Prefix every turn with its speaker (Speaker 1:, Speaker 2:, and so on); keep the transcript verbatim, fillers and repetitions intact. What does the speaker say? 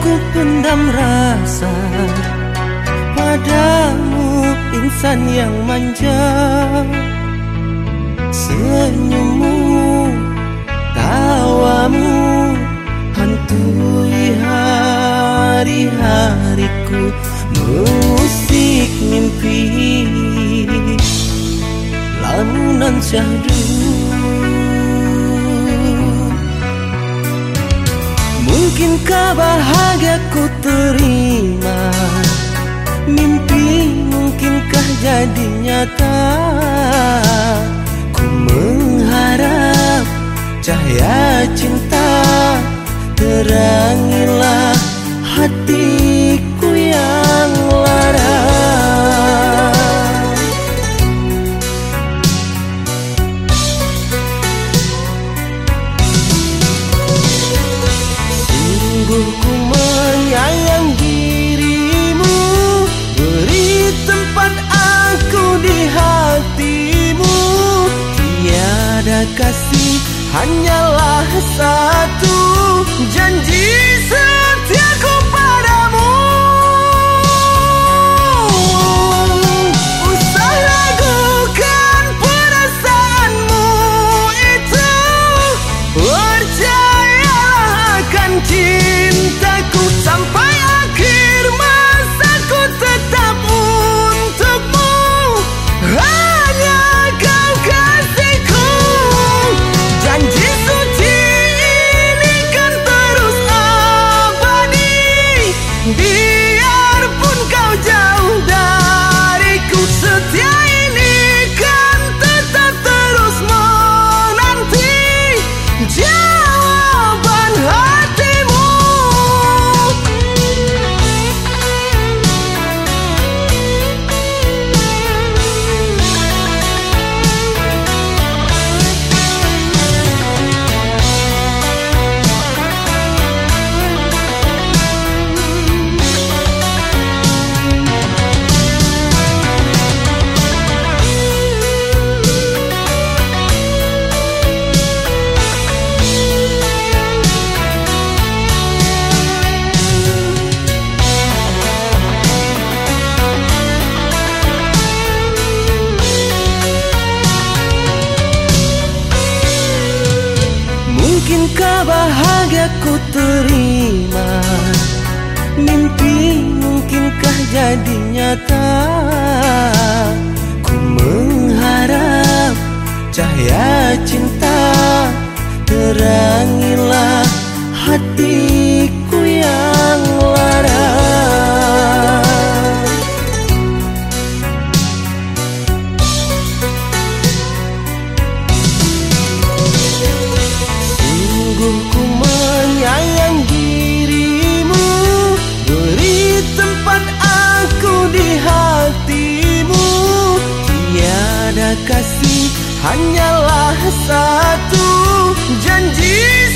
Speaker 1: ku pendam rasa padamu, insan yang manja. Senyummu, tawamu hantui hari-hariku, musik mimpi lamunan syahdu. Mungkinkah bahagia ku terima mimpi, mungkinkah jadi nyata? Ku mengharap cahaya cinta terangilah hatiku yang lara. Sungguh ku menyayang dirimu, beri tempat aku di hatimu. Tiada kasih, hanyalah satu janji setiaku padamu. Usah ragukan perasaanmu itu, percayalah akan cintaku sampai akhir masa. Ku tetap untukmu, hanya kau kasihku. Janji suci ini kan terus abadi, biarpun kau jauh dariku. Setia ini kan tetap terus menanti jawaban hatimu. Mungkinkah bahagia ku terima mimpi, mungkinkah jadi nyata? Ku mengharap cahaya cinta terangilah hatiku yang lara. Ku menyayang dirimu, beri tempat aku di hatimu. Tiada kasih, hanyalah satu janji